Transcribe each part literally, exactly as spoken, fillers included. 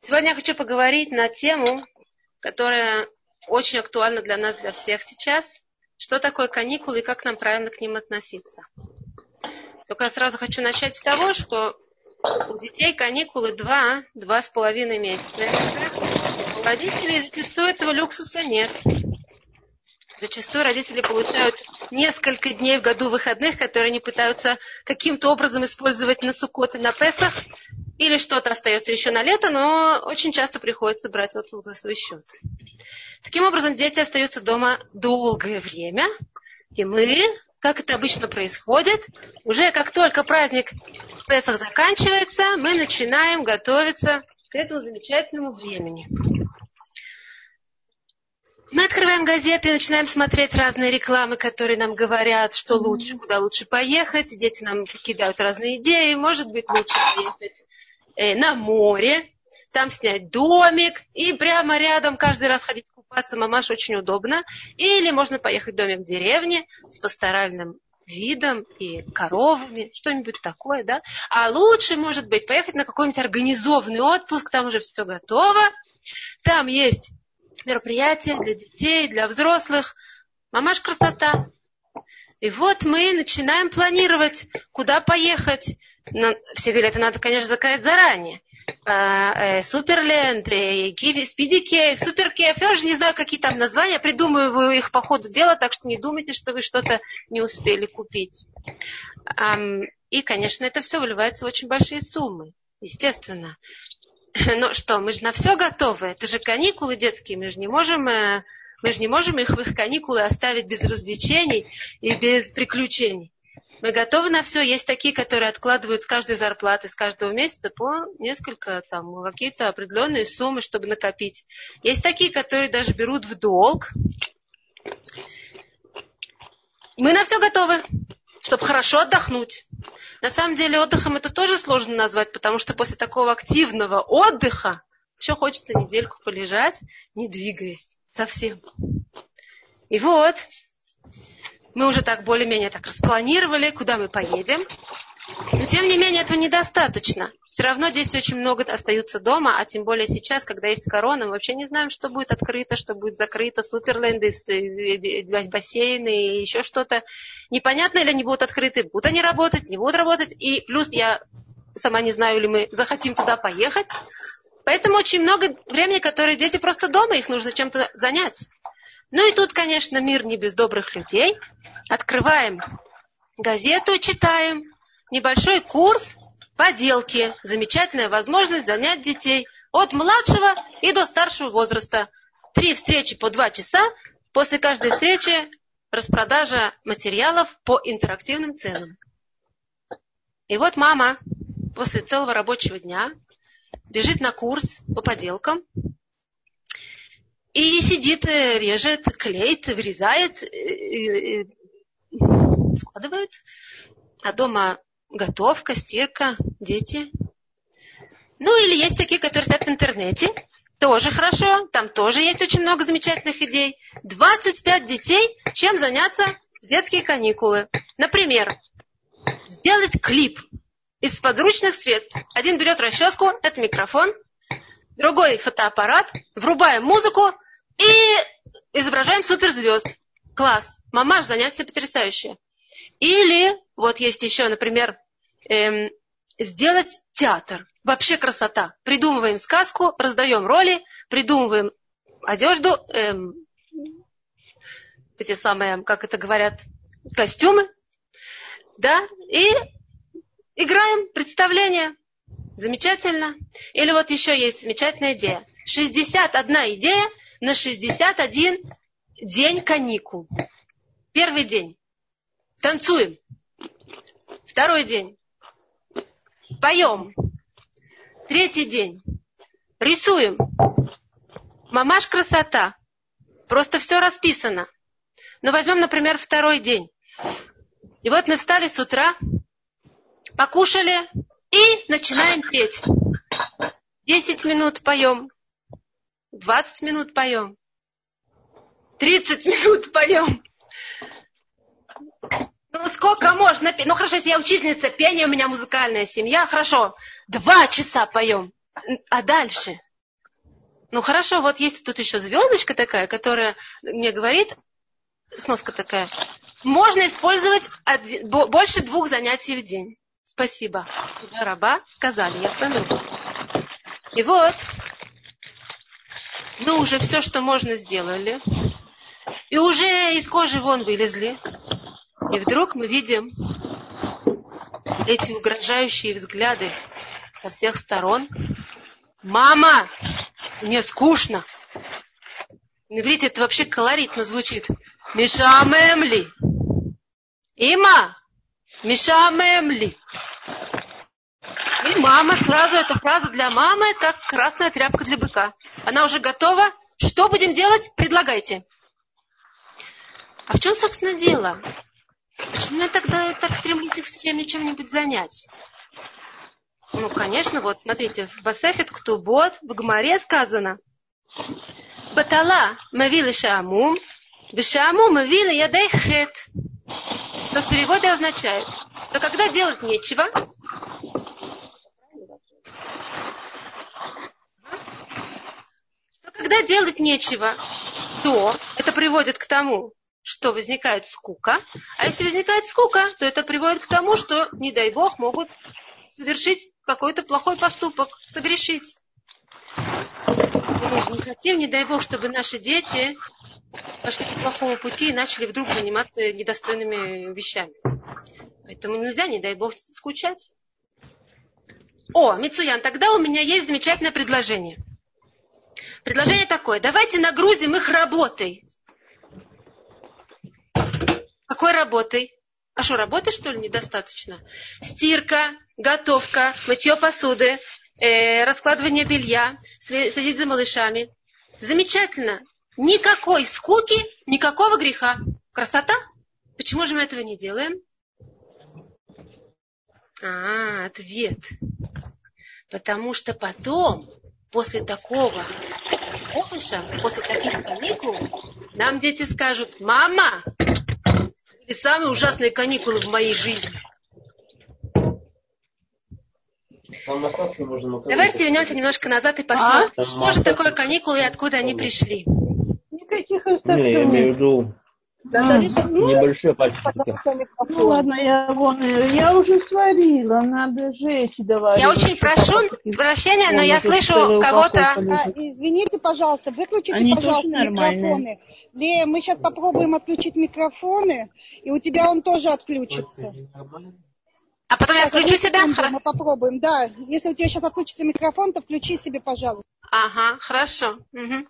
Сегодня я хочу поговорить на тему, которая очень актуальна для нас, для всех сейчас. Что такое каникулы и как нам правильно к ним относиться. Только я сразу хочу начать с того, что у детей каникулы два, два с половиной месяца. У родителей зачастую этого люксуса нет. Зачастую родители получают несколько дней в году выходных, которые они пытаются каким-то образом использовать на Суккот и на Песах. Или что-то остается еще на лето, но очень часто приходится брать отпуск за свой счет. Таким образом, дети остаются дома долгое время. И мы, как это обычно происходит, уже как только праздник Песах заканчивается, мы начинаем готовиться к этому замечательному времени. Мы открываем газеты и начинаем смотреть разные рекламы, которые нам говорят, что лучше, куда лучше поехать. Дети нам кидают разные идеи. Может быть, лучше поехать э, на море, там снять домик и прямо рядом каждый раз ходить купаться. Мамаш очень удобно. Или можно поехать в домик в деревне с пасторальным видом и коровами, что-нибудь такое, да. А лучше, может быть, поехать на какой-нибудь организованный отпуск, там уже все готово. Там есть мероприятия для детей, для взрослых. Мамаш красота. И вот мы начинаем планировать, куда поехать. Но все билеты надо, конечно, заказать заранее. Суперленд, Спиди Кейв, Супер Кейв. Я уже не знаю, какие там названия. Придумываю их по ходу дела, так что не думайте, что вы что-то не успели купить. И, конечно, это все выливается в очень большие суммы. Естественно. Но что, мы же на все готовы. Это же каникулы детские. Мы же не можем, мы же не можем их в их каникулы оставить без развлечений и без приключений. Мы готовы на все. Есть такие, которые откладывают с каждой зарплаты, с каждого месяца по несколько, там, какие-то определенные суммы, чтобы накопить. Есть такие, которые даже берут в долг. Мы на все готовы, чтобы хорошо отдохнуть. На самом деле отдыхом это тоже сложно назвать, потому что после такого активного отдыха еще хочется недельку полежать, не двигаясь совсем. И вот, мы уже так более-менее так распланировали, куда мы поедем. Но тем не менее этого недостаточно. Все равно дети очень много остаются дома, а тем более сейчас, когда есть корона, мы вообще не знаем, что будет открыто, что будет закрыто, суперленды, бассейны и еще что-то. Непонятно, или они будут открыты, будут они работать, не будут работать. И плюс я сама не знаю, или мы захотим туда поехать. Поэтому очень много времени, которое дети просто дома, их нужно чем-то занять. Ну и тут, конечно, мир не без добрых людей. Открываем газету, читаем. Небольшой курс поделки. Замечательная возможность занять детей от младшего и до старшего возраста. Три встречи по два часа. После каждой встречи распродажа материалов по интерактивным ценам. И вот мама после целого рабочего дня бежит на курс по поделкам и сидит, режет, клеит, вырезает, складывает. А дома готовка, стирка, дети. Ну или есть такие, которые сидят в интернете. Тоже хорошо. Там тоже есть очень много замечательных идей. двадцать пять детей, чем заняться в детские каникулы. Например, сделать клип из подручных средств. Один берет расческу, это микрофон. Другой фотоаппарат. Врубаем музыку и изображаем суперзвезд. Класс. Мамаш, занятие потрясающее. Или, вот есть еще, например, эм, сделать театр. Вообще красота. Придумываем сказку, раздаем роли, придумываем одежду, эм, эти самые, как это говорят, костюмы, да, и играем представление. Замечательно. Или вот еще есть замечательная идея. шестьдесят одна идея на шестьдесят один день каникул. Первый день. Танцуем. Второй день. Поем. Третий день. Рисуем. Мамаш красота. Просто все расписано. Но возьмем, например, второй день. И вот мы встали с утра, покушали и начинаем петь. Десять минут поем. Двадцать минут поем. Тридцать минут поем. Ну, сколько можно петь? Ну, хорошо, если я учительница пения, у меня музыкальная семья, хорошо. Два часа поем. А дальше? Ну хорошо, вот есть тут еще звездочка такая, которая мне говорит, сноска такая, можно использовать один, больше двух занятий в день. Спасибо. Туда раба сказали, я фану. И вот, мы уже все, что можно, сделали. И уже из кожи вон вылезли. И вдруг мы видим эти угрожающие взгляды со всех сторон. Мама! Мне скучно. На иврите это вообще колоритно звучит. Мишамемли. Има! Мишамемли. И мама, сразу эта фраза для мамы, как красная тряпка для быка. Она уже готова. Что будем делать? Предлагайте. А в чем, собственно, дело? Почему я тогда так стремлюсь их все время чем-нибудь занять? Ну, конечно, вот, смотрите, в Басехет Ктубот, в Гмаре сказано, Батала мавили шаамум, вишаамум мавили ядай хет. Что в переводе означает, что когда делать нечего, что когда делать нечего, то это приводит к тому, что возникает скука, а если возникает скука, то это приводит к тому, что, не дай Бог, могут совершить какой-то плохой поступок, согрешить. Мы же не хотим, не дай Бог, чтобы наши дети пошли по плохому пути и начали вдруг заниматься недостойными вещами. Поэтому нельзя, не дай Бог, скучать. О, Мицуян, тогда у меня есть замечательное предложение. Предложение такое. Давайте нагрузим их работой. Какой работой? А что, работы, что ли, недостаточно? Стирка, готовка, мытье посуды, э, раскладывание белья, следить за малышами. Замечательно. Никакой скуки, никакого греха. Красота? Почему же мы этого не делаем? А, ответ. Потому что потом, после такого офиса, после таких каникул, нам дети скажут: мама, это самые ужасные каникулы в моей жизни. Давайте вернемся немножко назад и посмотрим, а? Что же такое каникулы и откуда они пришли. Никаких инструкций. Не, я имею в виду да, а, небольшие пальчики. Ну ладно, я вон, я уже сварила, надо жечь давай. Я очень прошу прощения, но я слышу кого-то. А, извините, пожалуйста, выключите, они пожалуйста, микрофоны. Лея, мы сейчас попробуем отключить микрофоны, и у тебя он тоже отключится. А потом я отключу себя? Мы попробуем, да. Если у тебя сейчас отключится микрофон, то включи себе, пожалуйста. Ага, хорошо. Угу.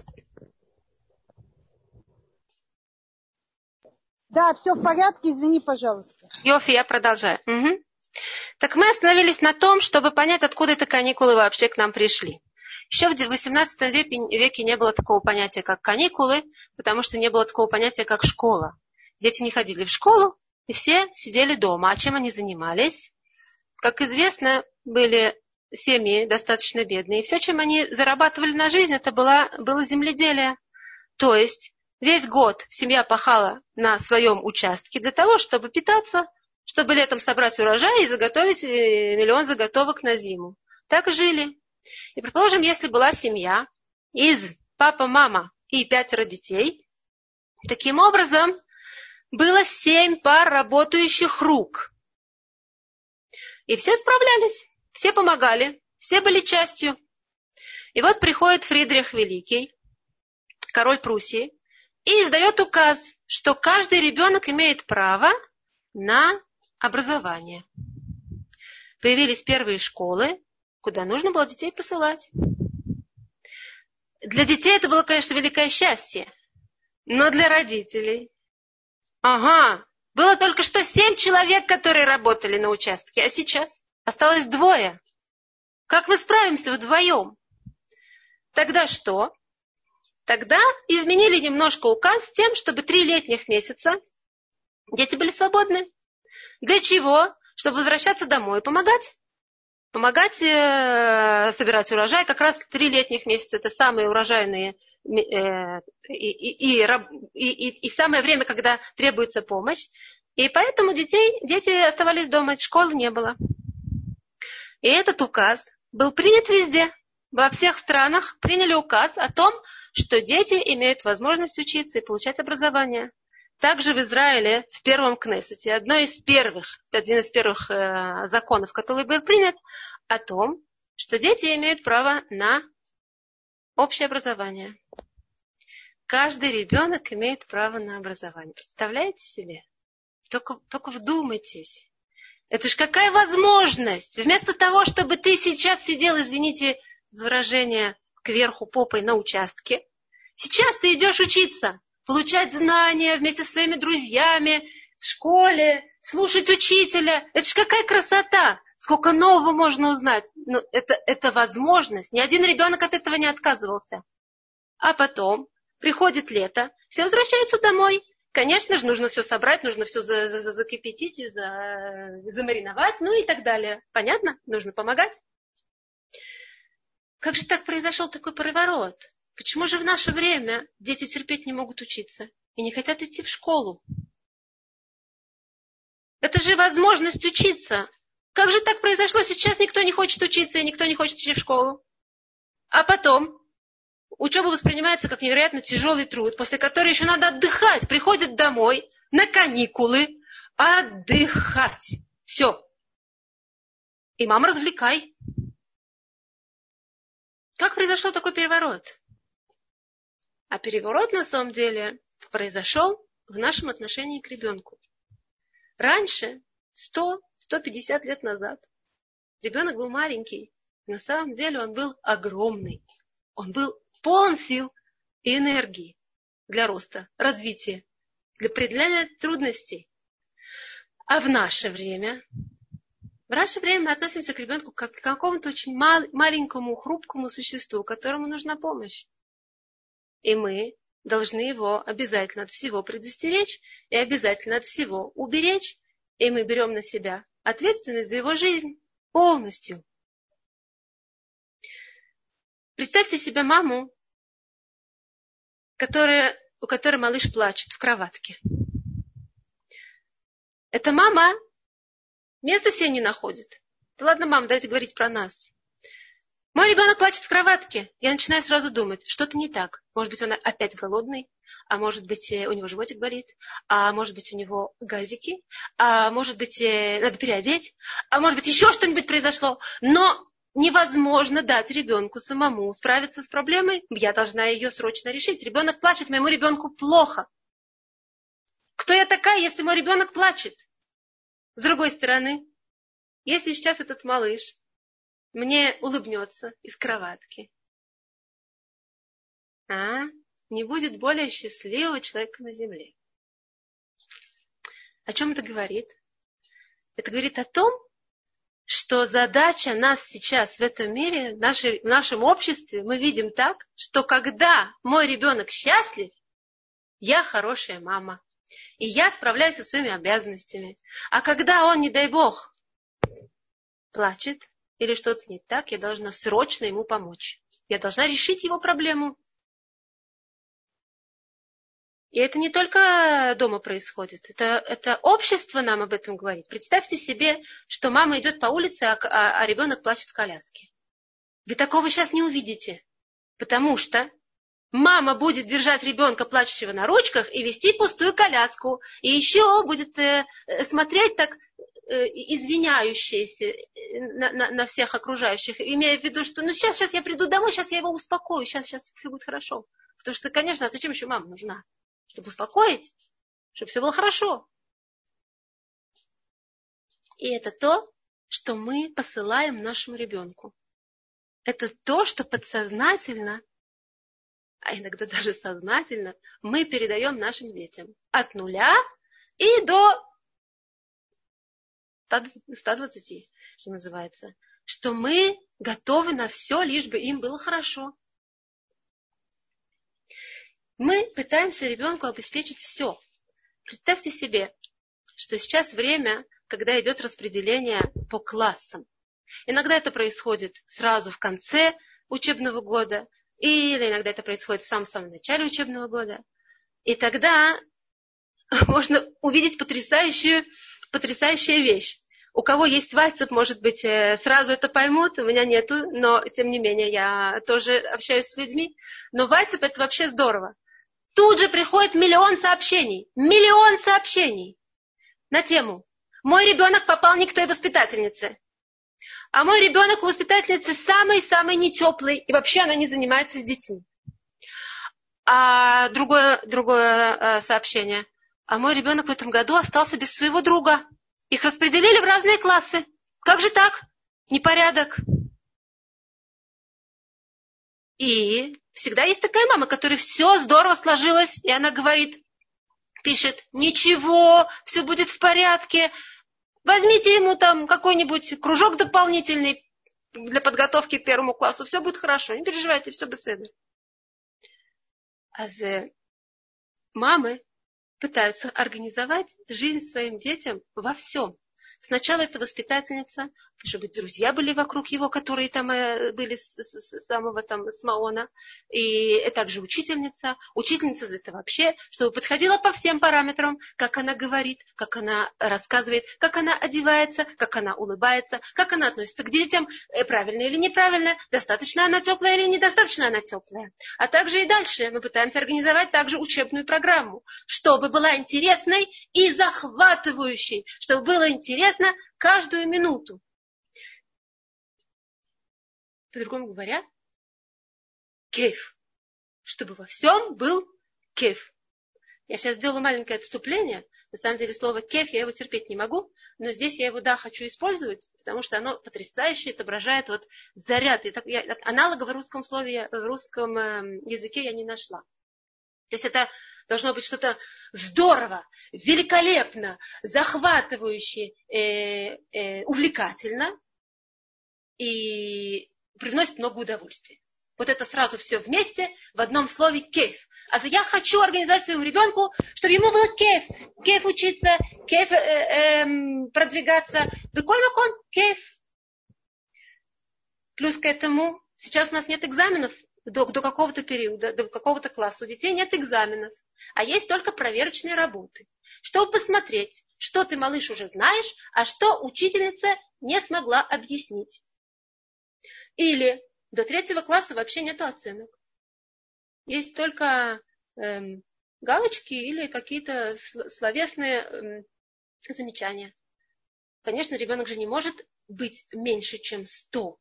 Да, все в порядке, извини, пожалуйста. Йофи, я продолжаю. Угу. Так мы остановились на том, чтобы понять, откуда это каникулы вообще к нам пришли. Еще в восемнадцатом веке не было такого понятия, как каникулы, потому что не было такого понятия, как школа. Дети не ходили в школу, и все сидели дома. А чем они занимались? Как известно, были семьи достаточно бедные. И все, чем они зарабатывали на жизнь, это было, было земледелие. То есть весь год семья пахала на своем участке для того, чтобы питаться, чтобы летом собрать урожай и заготовить миллион заготовок на зиму. Так жили. И, предположим, если была семья из папа, мама и пятеро детей, таким образом было семь пар работающих рук. И все справлялись, все помогали, все были частью. И вот приходит Фридрих Великий, король Пруссии, и издает указ, что каждый ребенок имеет право на образование. Появились первые школы, куда нужно было детей посылать. Для детей это было, конечно, великое счастье, но для родителей... Ага, было только что семь человек, которые работали на участке, а сейчас осталось двое. Как мы справимся вдвоем? Тогда что? Тогда изменили немножко указ с тем, чтобы три летних месяца дети были свободны. Для чего? Чтобы возвращаться домой и помогать. Помогать э, собирать урожай. Как раз три летних месяца это самые урожайные э, и, и, и, и, и самое время, когда требуется помощь. И поэтому детей, дети оставались дома, школы не было. И этот указ был принят везде. во всех странах приняли указ о том, что дети имеют возможность учиться и получать образование. Также в Израиле, в первом Кнессете, одно из первых, один из первых э, законов, который был принят, о том, что дети имеют право на общее образование. Каждый ребенок имеет право на образование. Представляете себе? Только, только вдумайтесь. Это же какая возможность! Вместо того, чтобы ты сейчас сидел, извините за выражение, кверху попой на участке, сейчас ты идешь учиться, получать знания вместе со своими друзьями в школе, слушать учителя. Это же какая красота! Сколько нового можно узнать. Ну, это, это возможность. Ни один ребенок от этого не отказывался. А потом приходит лето, все возвращаются домой. Конечно же, нужно все собрать, нужно все за, за, закипятить и за, замариновать, ну и так далее. Понятно? Нужно помогать. Как же так произошел такой переворот? Почему же в наше время дети терпеть не могут учиться и не хотят идти в школу? Это же возможность учиться. Как же так произошло? Сейчас никто не хочет учиться и никто не хочет идти в школу. А потом учеба воспринимается как невероятно тяжелый труд, после которого еще надо отдыхать. Приходят домой на каникулы отдыхать. Все. И мама, развлекай. Как произошел такой переворот? А переворот на самом деле произошел в нашем отношении к ребенку. Раньше, сто - сто пятьдесят лет назад, ребенок был маленький. На самом деле он был огромный. Он был полон сил и энергии для роста, развития, для преодоления трудностей. А в наше время, в наше время мы относимся к ребенку как к какому-то очень мал, маленькому, хрупкому существу, которому нужна помощь. И мы должны его обязательно от всего предостеречь и обязательно от всего уберечь. И мы берем на себя ответственность за его жизнь полностью. Представьте себе маму, которая, у которой малыш плачет в кроватке. Эта мама места себе не находит. Да ладно, мама, давайте говорить про нас. Мой ребенок плачет в кроватке. Я начинаю сразу думать, что-то не так. Может быть, он опять голодный, а может быть, у него животик болит, а может быть, у него газики, а может быть, надо переодеть, а может быть, еще что-нибудь произошло. Но невозможно дать ребенку самому справиться с проблемой. Я должна ее срочно решить. Ребенок плачет, моему ребенку плохо. Кто я такая, если мой ребенок плачет? С другой стороны, если сейчас этот малыш мне улыбнется из кроватки, а, не будет более счастливого человека на земле. О чем это говорит? Это говорит о том, что задача нас сейчас в этом мире, в, нашей, в нашем обществе, мы видим так, что когда мой ребенок счастлив, я хорошая мама. И я справляюсь со своими обязанностями. А когда он, не дай Бог, плачет или что-то не так, я должна срочно ему помочь. Я должна решить его проблему. И это не только дома происходит. Это, это общество нам об этом говорит. Представьте себе, что мама идет по улице, а, а, а ребенок плачет в коляске. Вы такого сейчас не увидите. Потому что мама будет держать ребенка, плачущего на ручках, и вести пустую коляску. И еще будет э, смотреть так э, извиняющаяся на, на, на всех окружающих, имея в виду, что ну сейчас, сейчас я приду домой, сейчас я его успокою, сейчас, сейчас все будет хорошо. Потому что, конечно, а зачем еще мама нужна? Чтобы успокоить, чтобы все было хорошо. И это то, что мы посылаем нашему ребенку. Это то, что подсознательно, а иногда даже сознательно, мы передаем нашим детям. От нуля и до ста двадцати, что называется. Что мы готовы на все, лишь бы им было хорошо. Мы пытаемся ребенку обеспечить все. Представьте себе, что сейчас время, когда идет распределение по классам. Иногда это происходит сразу в конце учебного года, или иногда это происходит в самом-самом начале учебного года. И тогда можно увидеть потрясающую, потрясающую вещь. У кого есть WhatsApp, может быть, сразу это поймут, у меня нету, но, тем не менее, я тоже общаюсь с людьми. Но WhatsApp это вообще здорово. Тут же приходит миллион сообщений, миллион сообщений на тему «Мой ребенок попал не к той воспитательнице». А мой ребенок у воспитательницы самый-самый нетеплый, и вообще она не занимается с детьми. А другое, другое сообщение. А мой ребенок в этом году остался без своего друга. Их распределили в разные классы. Как же так? Непорядок. И всегда есть такая мама, которой все здорово сложилось, и она говорит, пишет, ничего, все будет в порядке. Возьмите ему там какой-нибудь кружок дополнительный для подготовки к первому классу. Все будет хорошо, не переживайте, все беседа. А за мамы пытаются организовать жизнь своим детям во всем. Сначала это воспитательница, чтобы друзья были вокруг его, которые там были с, с, с самого там с Маона, и также учительница. Учительница это вообще, чтобы подходила по всем параметрам, как она говорит, как она рассказывает, как она одевается, как она улыбается, как она относится к детям, правильно или неправильно, достаточно она теплая или недостаточно она теплая. А также и дальше мы пытаемся организовать также учебную программу, чтобы была интересной и захватывающей, чтобы было интересно каждую минуту. По-другому говоря, кейф. Чтобы во всем был кейф. Я сейчас сделала маленькое отступление. На самом деле слово кейф, я его терпеть не могу, но здесь я его, да, хочу использовать, потому что оно потрясающе отображает вот заряд. И так, я, аналога в русском слове, в русском э, языке я не нашла. То есть это должно быть что-то здорово, великолепно, захватывающе, э, э, увлекательно и приносит много удовольствия. Вот это сразу все вместе в одном слове кейф. А я хочу организовать своему ребенку, чтобы ему было кейф. Кейф учиться, кейф э, э, продвигаться. Беколь маком кейф. Плюс к этому, сейчас у нас нет экзаменов. До, до какого-то периода, до какого-то класса у детей нет экзаменов, а есть только проверочные работы, чтобы посмотреть, что ты, малыш, уже знаешь, а что учительница не смогла объяснить. Или до третьего класса вообще нету оценок. Есть только эм, галочки или какие-то словесные эм, замечания. Конечно, ребенок же не может быть меньше, чем сто.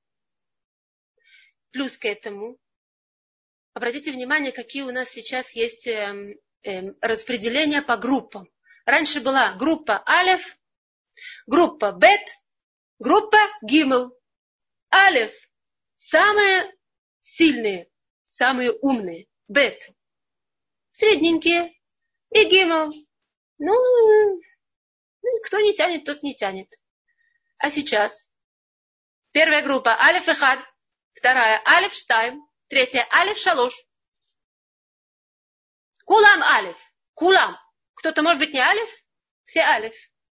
Плюс к этому, обратите внимание, какие у нас сейчас есть э, э, распределения по группам. Раньше была группа Алеф, группа Бет, группа Гимел. Алеф – самые сильные, самые умные. Бет – средненькие. И Гимел – ну, кто не тянет, тот не тянет. А сейчас первая группа Алеф и Хад. Вторая Алеф Штайм. Третья Алеф Шалош. Кулам Алеф. Кулам. Кто-то может быть не Алеф? Все Алеф.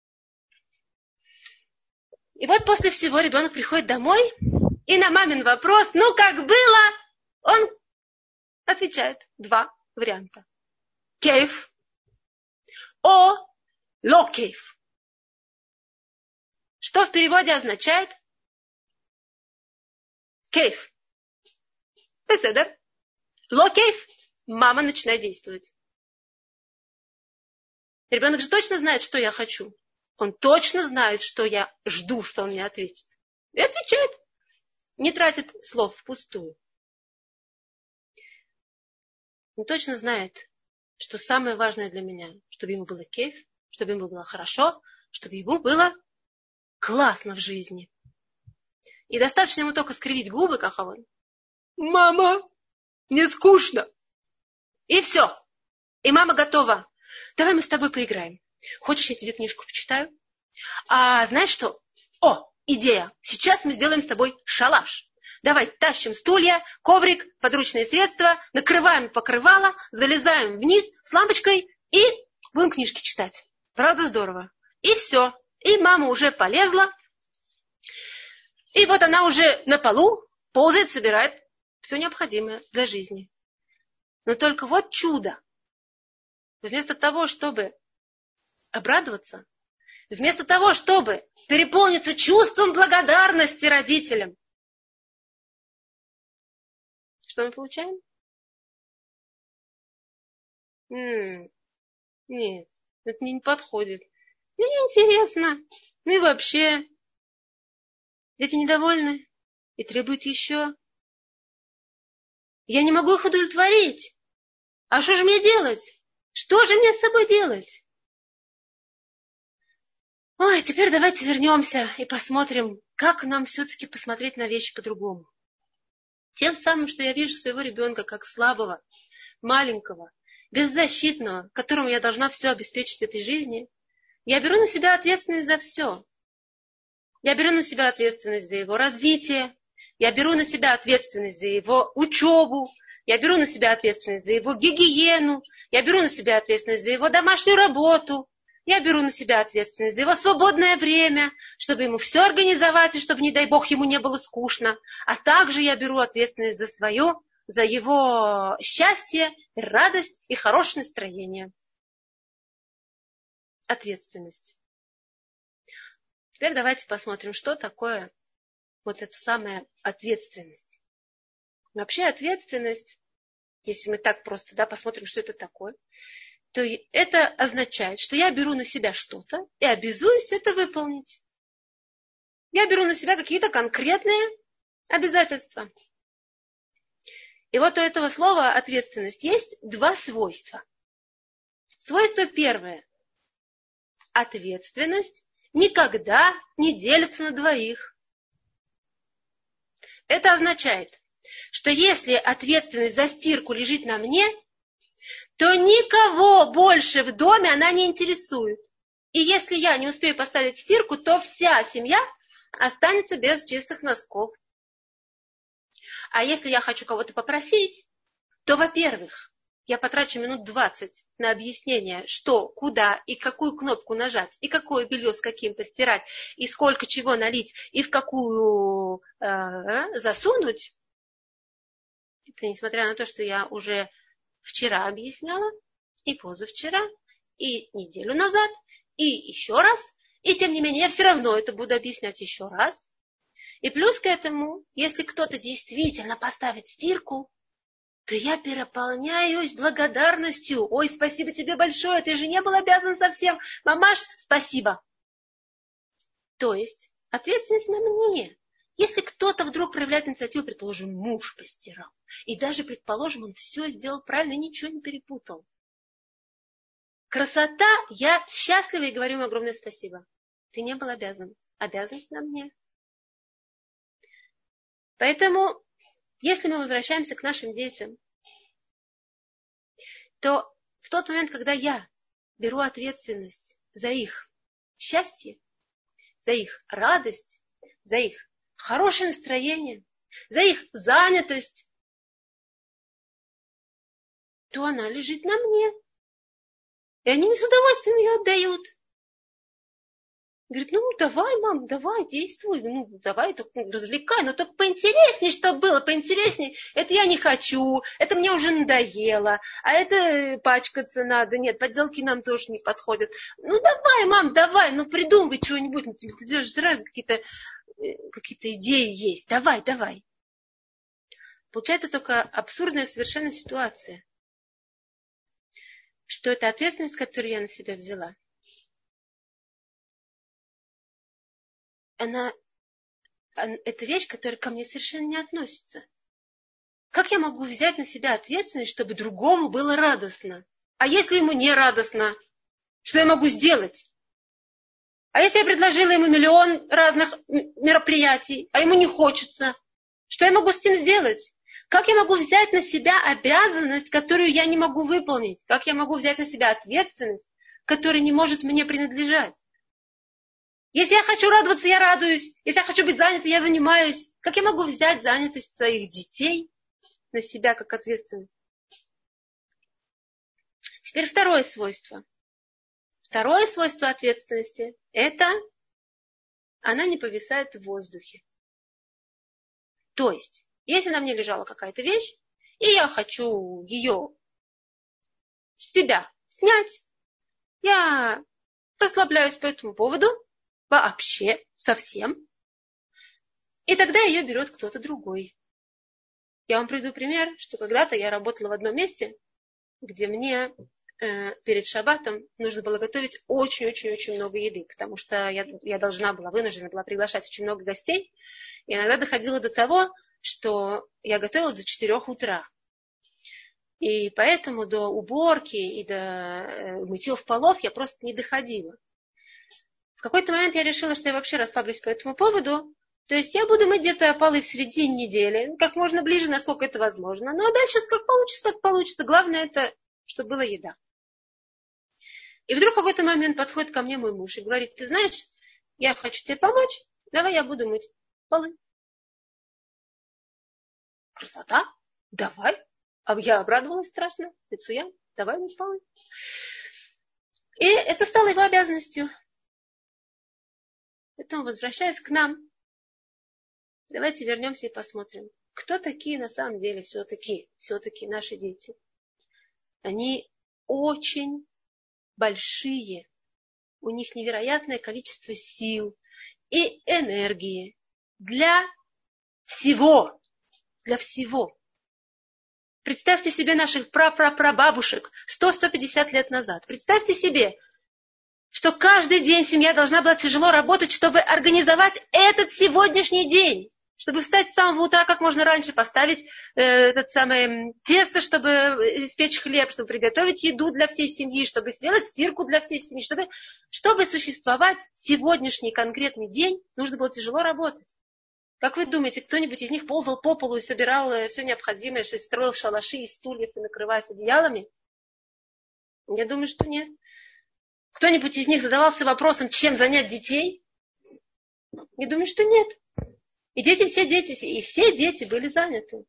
И вот после всего ребенок приходит домой, и на мамин вопрос, ну как было, он отвечает два варианта. Кейф. О ло кейф. Что в переводе означает? Кейф. Беседер. Ло кейф. Мама начинает действовать. Ребенок же точно знает, что я хочу. Он точно знает, что я жду, что он мне ответит. И отвечает. Не тратит слов впустую. Он точно знает, что самое важное для меня, чтобы ему было кейф, чтобы ему было хорошо, чтобы ему было классно в жизни. И достаточно ему только скривить губы, как он. Мама, мне скучно. И все. И мама готова. Давай мы с тобой поиграем. Хочешь, я тебе книжку почитаю? А знаешь что? О, идея. Сейчас мы сделаем с тобой шалаш. Давай тащим стулья, коврик, подручные средства, накрываем покрывало, залезаем вниз с лампочкой и будем книжки читать. Правда, здорово. И все. И мама уже полезла. И вот она уже на полу ползает, собирает все необходимое для жизни. Но только вот чудо. Вместо того, чтобы обрадоваться, вместо того, чтобы переполниться чувством благодарности родителям, что мы получаем? М-м, нет, это мне не подходит. Мне неинтересно. Ну и вообще, дети недовольны и требуют еще. Я не могу их удовлетворить. А что же мне делать? Что же мне с собой делать? Ой, теперь давайте вернемся и посмотрим, как нам все-таки посмотреть на вещи по-другому. Тем самым, что я вижу своего ребенка как слабого, маленького, беззащитного, которому я должна все обеспечить в этой жизни, я беру на себя ответственность за все. Я беру на себя ответственность за его развитие, я беру на себя ответственность за его учебу, я беру на себя ответственность за его гигиену, я беру на себя ответственность за его домашнюю работу, я беру на себя ответственность за его свободное время, чтобы ему все организовать, и чтобы, не дай Бог, ему не было скучно. А также я беру ответственность за свое, за его счастье, радость и хорошее настроение. Ответственность. Теперь давайте посмотрим, что такое вот эта самая ответственность. Вообще ответственность, если мы так просто да, посмотрим, что это такое, то это означает, что я беру на себя что-то и обязуюсь это выполнить. Я беру на себя какие-то конкретные обязательства. И вот у этого слова ответственность есть два свойства. Свойство первое. Ответственность никогда не делится на двоих. Это означает, что если ответственность за стирку лежит на мне, то никого больше в доме она не интересует. И если я не успею поставить стирку, то вся семья останется без чистых носков. А если я хочу кого-то попросить, то, во-первых, я потрачу минут двадцать на объяснение, что, куда и какую кнопку нажать, и какое белье с каким постирать, и сколько чего налить, и в какую э, засунуть. Это несмотря на то, что я уже вчера объясняла, и позавчера, и неделю назад, и еще раз, и тем не менее я все равно это буду объяснять еще раз. И плюс к этому, если кто-то действительно поставит стирку, то я переполняюсь благодарностью. Ой, спасибо тебе большое, ты же не был обязан совсем. Мамаш, спасибо. То есть ответственность на мне. Если кто-то вдруг проявляет инициативу, предположим, муж постирал, и даже, предположим, он все сделал правильно, ничего не перепутал. Красота, я счастлива и говорю ему огромное спасибо. Ты не был обязан. Обязанность на мне. Поэтому, если мы возвращаемся к нашим детям, то в тот момент, когда я беру ответственность за их счастье, за их радость, за их хорошее настроение, за их занятость, то она лежит на мне. И они мне с удовольствием ее отдают. Говорит, ну давай, мам, давай, действуй, ну давай, только развлекай, но только поинтересней, чтобы было, поинтересней. Это я не хочу, это мне уже надоело, а это пачкаться надо, нет, подделки нам тоже не подходят. Ну давай, мам, давай, ну придумывай чего-нибудь, ну, тебе, тебе же сразу какие-то, какие-то идеи есть, давай, давай. Получается только абсурдная совершенно ситуация, что это ответственность, которую я на себя взяла. Она, это вещь, которая ко мне совершенно не относится. Как я могу взять на себя ответственность, чтобы другому было радостно? А если ему не радостно, что я могу сделать? А если я предложила ему миллион разных мероприятий, а ему не хочется, что я могу с этим сделать? Как я могу взять на себя обязанность, которую я не могу выполнить? Как я могу взять на себя ответственность, которая не может мне принадлежать? Если я хочу радоваться, я радуюсь. Если я хочу быть занятой, я занимаюсь. Как я могу взять занятость своих детей на себя как ответственность? Теперь второе свойство. Второе свойство ответственности – это она не повисает в воздухе. То есть, если на мне лежала какая-то вещь, и я хочу ее с себя снять, я расслабляюсь по этому поводу, вообще, совсем. И тогда ее берет кто-то другой. Я вам приведу пример, что когда-то я работала в одном месте, где мне э, перед шаббатом нужно было готовить очень-очень-очень много еды, потому что я, я должна была, вынуждена была приглашать очень много гостей. И иногда доходило до того, что я готовила до четырех утра. И поэтому до уборки и до э, мытьев полов я просто не доходила. В какой-то момент я решила, что я вообще расслаблюсь по этому поводу. То есть я буду мыть где-то полы в середине недели, как можно ближе, насколько это возможно. Ну а дальше как получится, так получится. Главное это, чтобы была еда. И вдруг в какой-то момент подходит ко мне мой муж и говорит: ты знаешь, я хочу тебе помочь, давай я буду мыть полы. Красота, давай. А я обрадовалась страшно, я, давай мыть полы. И это стало его обязанностью. Потом, возвращаясь к нам, давайте вернемся и посмотрим, кто такие на самом деле все-таки, все-таки наши дети. Они очень большие, у них невероятное количество сил и энергии для всего, для всего. Представьте себе наших прапрапрабабушек сто - сто пятьдесят лет назад. Представьте себе, что каждый день семья должна была тяжело работать, чтобы организовать этот сегодняшний день. Чтобы встать с самого утра как можно раньше, поставить э, этот самое тесто, чтобы испечь хлеб, чтобы приготовить еду для всей семьи, чтобы сделать стирку для всей семьи. Чтобы, чтобы существовать сегодняшний конкретный день, нужно было тяжело работать. Как вы думаете, кто-нибудь из них ползал по полу и собирал все необходимое, что строил шалаши из стульев и накрываясь одеялами? Я думаю, что нет. Кто-нибудь из них задавался вопросом, чем занять детей? Я думаю, что нет. И дети, все дети, и все дети были заняты.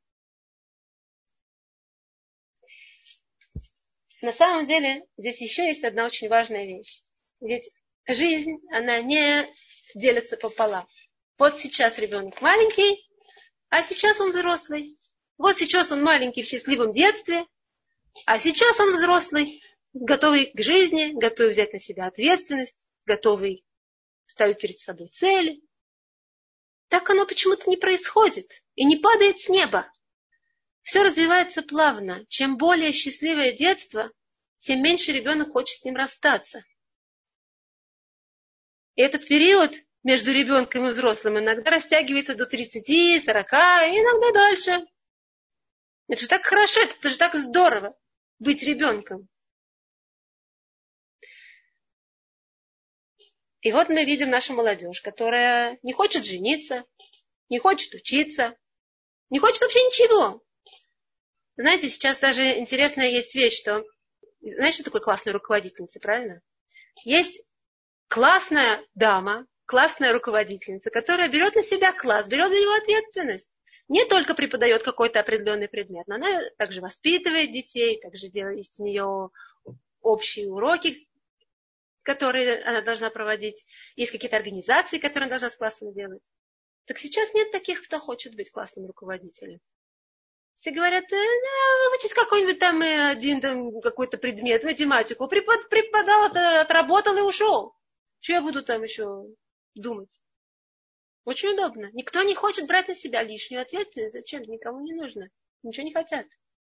На самом деле, здесь еще есть одна очень важная вещь. Ведь жизнь, она не делится пополам. Вот сейчас ребенок маленький, а сейчас он взрослый. Вот сейчас он маленький в счастливом детстве, а сейчас он взрослый, готовый к жизни, готовый взять на себя ответственность, готовый ставить перед собой цели. Так оно почему-то не происходит и не падает с неба. Все развивается плавно. Чем более счастливое детство, тем меньше ребенок хочет с ним расстаться. И этот период между ребенком и взрослым иногда растягивается до тридцати, сорока, и иногда дальше. Это же так хорошо, это же так здорово быть ребенком. И вот мы видим нашу молодежь, которая не хочет жениться, не хочет учиться, не хочет вообще ничего. Знаете, сейчас даже интересная есть вещь, что... Знаете, что такое классная руководительница, правильно? Есть классная дама, классная руководительница, которая берет на себя класс, берет за него ответственность. Не только преподает какой-то определенный предмет, но она также воспитывает детей, также делает, есть у нее общие уроки, которые она должна проводить. Есть какие-то организации, которые она должна с классом делать. Так сейчас нет таких, кто хочет быть классным руководителем. Все говорят, да, выучить какой-нибудь там один там, какой-то предмет, математику. Препод, преподал, отработал и ушел. Что я буду там еще думать? Очень удобно. Никто не хочет брать на себя лишнюю ответственность. Зачем? Никому не нужно. Ничего не хотят.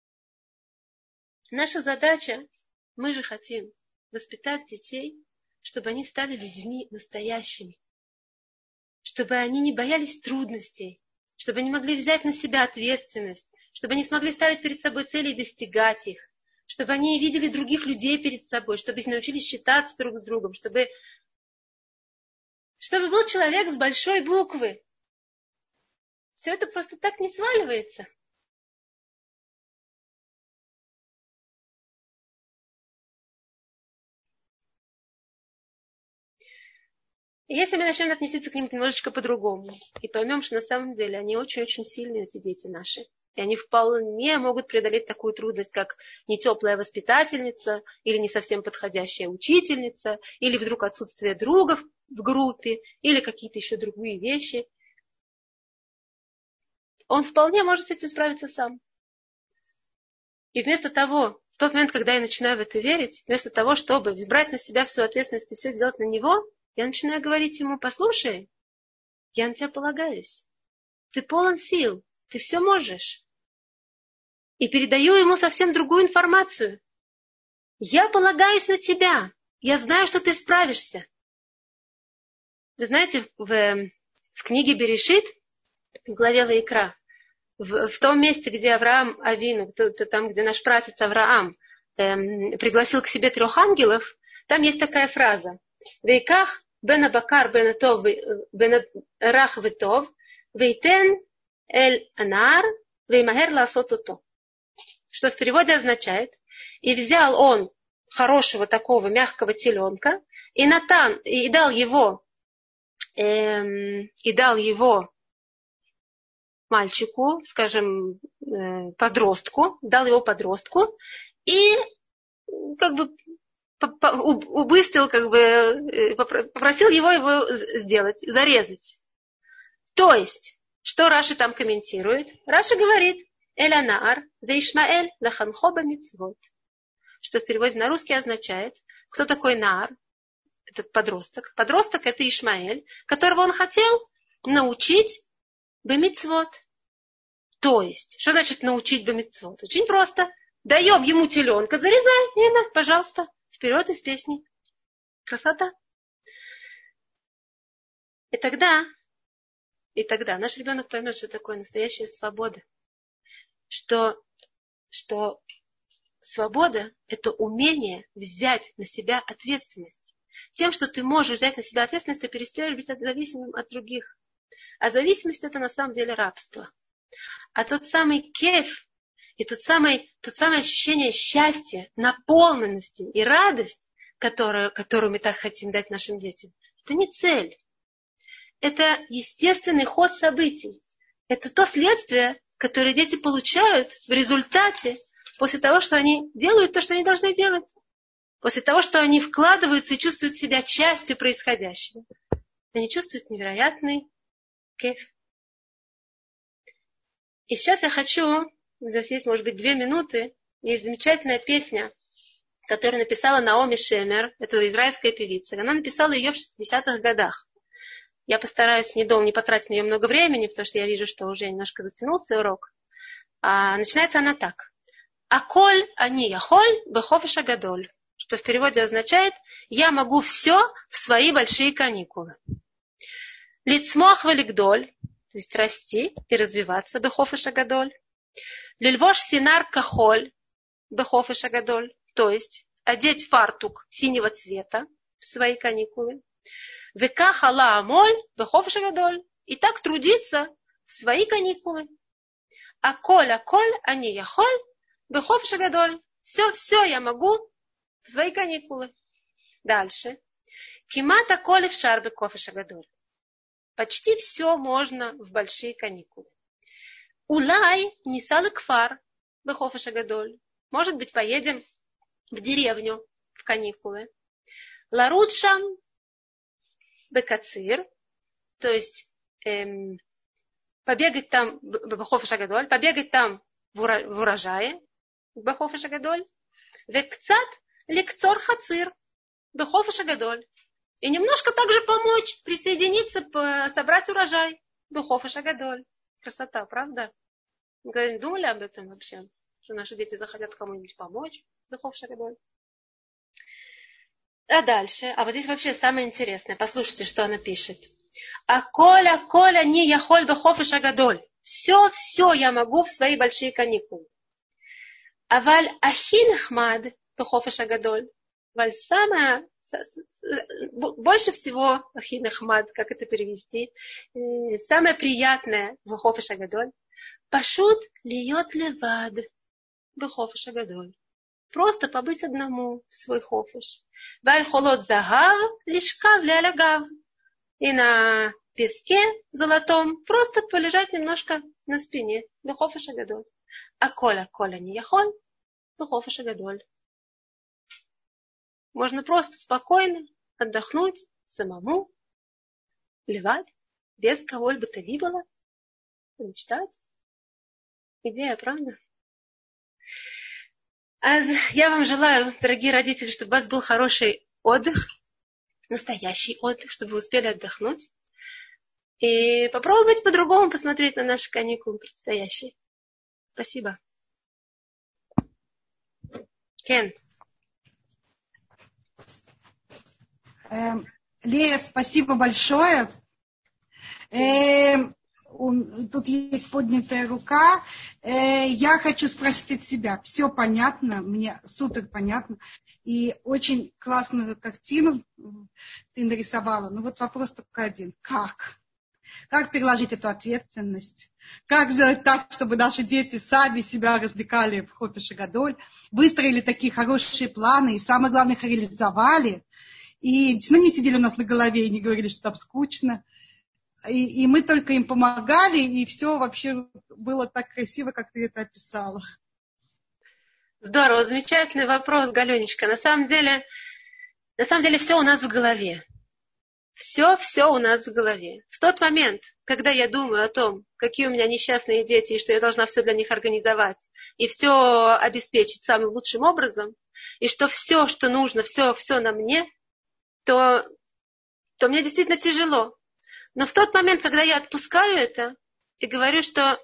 Наша задача, мы же хотим воспитать детей, чтобы они стали людьми настоящими. Чтобы они не боялись трудностей. Чтобы они могли взять на себя ответственность. Чтобы они смогли ставить перед собой цели и достигать их. Чтобы они видели других людей перед собой. Чтобы они научились считаться друг с другом. Чтобы, чтобы был человек с большой буквы. Все это просто так не сваливается. И если мы начнем относиться к ним немножечко по-другому, и поймем, что на самом деле они очень-очень сильные, эти дети наши, и они вполне могут преодолеть такую трудность, как нетеплая воспитательница, или не совсем подходящая учительница, или вдруг отсутствие друга в группе, или какие-то еще другие вещи, он вполне может с этим справиться сам. И вместо того, в тот момент, когда я начинаю в это верить, вместо того, чтобы брать на себя всю ответственность и все сделать на него, я начинаю говорить ему: послушай, я на тебя полагаюсь. Ты полон сил, ты все можешь. И передаю ему совсем другую информацию. Я полагаюсь на тебя. Я знаю, что ты справишься. Вы знаете, в, в книге Берешит, в главе Ваикра, в, в том месте, где Авраам Авину, там, где наш пратец Авраам эм, пригласил к себе трех ангелов, там есть такая фраза: «Вейках бен абакар бен атов бен рах ветов вейтен эль анар веймахер ласот ото». Что в переводе означает: и взял он хорошего такого мягкого теленка и, натан, и дал его эм, и дал его мальчику, скажем, э, подростку, дал его подростку и как бы убыстрил, как бы попросил его его сделать, зарезать. То есть, что Раши там комментирует? Раши говорит: Элянаар за Ишмаэль лаханхоба мицвот. Что в переводе на русский означает: кто такой Наар? Этот подросток. Подросток — это Ишмаэль, которого он хотел научить бемицвот. То есть, что значит научить бемицвот? Очень просто. Даем ему теленка, зарезай, и на, пожалуйста, вперед из песни. Красота. И тогда, и тогда наш ребенок поймет, что такое настоящая свобода. Что, что свобода – это умение взять на себя ответственность. Тем, что ты можешь взять на себя ответственность, ты перестаешь быть зависимым от других. А зависимость – это на самом деле рабство. А тот самый кайф и тот самый, тот самое ощущение счастья, наполненности и радость, которую, которую мы так хотим дать нашим детям, это не цель. Это естественный ход событий. Это то следствие, которое дети получают в результате после того, что они делают то, что они должны делать. После того, что они вкладываются и чувствуют себя частью происходящего. Они чувствуют невероятный кайф. И сейчас я хочу, здесь есть, может быть, две минуты, есть замечательная песня, которую написала Наоми Шемер, это израильская певица. Она написала ее в шестидесятых годах. Я постараюсь недолго не потратить на нее много времени, потому что я вижу, что уже немножко затянулся урок. А, начинается она так. «Аколь ани яхоль бехофеш агадоль», что в переводе означает: «Я могу все в свои большие каникулы». «Лицмох велигдоль», то есть расти и развиваться, бехофеш агадоль. «Лильвош синар кахоль бехофеш агадоль», то есть одеть фартук синего цвета в свои каникулы. «Веках ала амоль бехофеш агадоль», и так трудиться в свои каникулы. «Аколь аколь ани яхоль бехофеш агадоль», все, все я могу в свои каникулы. Дальше. «Кимат аколь эфшар бехофеш агадоль». Почти все можно в большие каникулы. «Улай нисал кфар бехофеш агадоль». Может быть, поедем в деревню в каникулы. «Ларут шам бекацир», то есть эм, побегать там бехофеш агадоль, побегать там в урожае бехофеш агадоль. «Векцат лекцор хацир бехофеш агадоль». И немножко также помочь, присоединиться, собрать урожай бехофеш агадоль. Красота, правда? Вы не думали об этом вообще? Что наши дети захотят кому-нибудь помочь бехофеш агадоль? А дальше, а вот здесь вообще самое интересное. Послушайте, что она пишет. «Аколь, аколь, ани яхоль бехофеш агадоль». Все, все я могу в свои большие каникулы. «Аваль ахин хмад бехофеш агадоль». Валь самое, больше всего ахин ахмад, как это перевести, самое приятное в бехофеш агадоль. «Пашут льет левад бехофеш агадоль». Просто побыть одному в свой хофеш. «Валь холод загав лишкав лялягав». И на песке золотом просто полежать немножко на спине. Бехофеш агадоль. А коля, коля не яхоль, бехофеш агадоль. Можно просто спокойно отдохнуть самому, левать, без кого бы то ни было, мечтать. Идея, правда? Я вам желаю, дорогие родители, чтобы у вас был хороший отдых, настоящий отдых, чтобы вы успели отдохнуть. И попробовать по-другому посмотреть на наши каникулы предстоящие. Спасибо. Кен. Э, Лея, спасибо большое. Э, тут есть поднятая рука. Э, я хочу спросить себя. Все понятно, мне супер понятно. И очень классную картину ты нарисовала. Но вот вопрос только один. Как? Как переложить эту ответственность? Как сделать так, чтобы наши дети сами себя развлекали в Хофеш Гадоль, выстроили такие хорошие планы и, самое главное, их реализовали. И ну, не сидели у нас на голове и не говорили, что там скучно. И, и мы только им помогали, и все вообще было так красиво, как ты это описала. Здорово, замечательный вопрос, Галенечка. На самом деле, на самом деле все у нас в голове. Все-все у нас в голове. В тот момент, когда я думаю о том, какие у меня несчастные дети, и что я должна все для них организовать, и все обеспечить самым лучшим образом, и что все, что нужно, все, все на мне, то, то мне действительно тяжело. Но в тот момент, когда я отпускаю это и говорю, что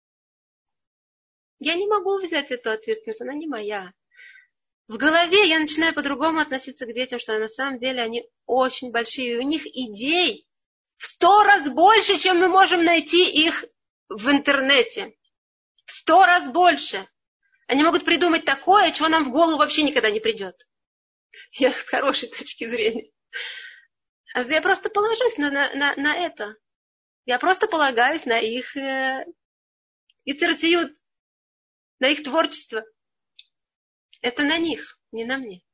я не могу взять эту ответственность, она не моя. В голове я начинаю по-другому относиться к детям, что на самом деле они очень большие. И у них идей в сто раз больше, чем мы можем найти их в интернете. В сто раз больше. Они могут придумать такое, чего нам в голову вообще никогда не придет. Я с хорошей точки зрения. А я просто положусь на, на, на, на это. Я просто полагаюсь на их э, итератиют, на их творчество. Это на них, не на мне.